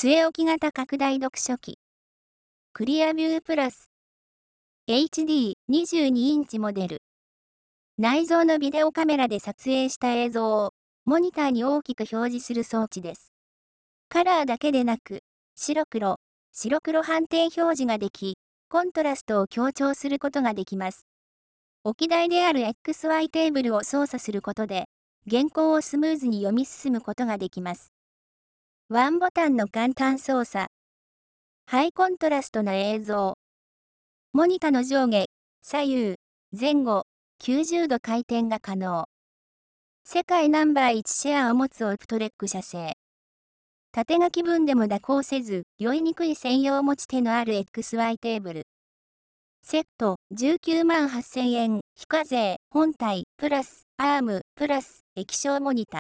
据え置き型拡大読書機。クリアビュープラス。HD22 インチモデル。内蔵のビデオカメラで撮影した映像を、モニターに大きく表示する装置です。カラーだけでなく、白黒判定表示ができ、コントラストを強調することができます。置き台である XY テーブルを操作することで、原稿をスムーズに読み進むことができます。ワンボタンの簡単操作。ハイコントラストな映像。モニタの上下、左右、前後、90度回転が可能。世界ナンバー1シェアを持つオプトレック社製。縦書き文でも蛇行せず、酔いにくい専用持ち手のある XY テーブル。セット、19万8000円、非課税、本体、プラス、アーム、プラス、液晶モニタ。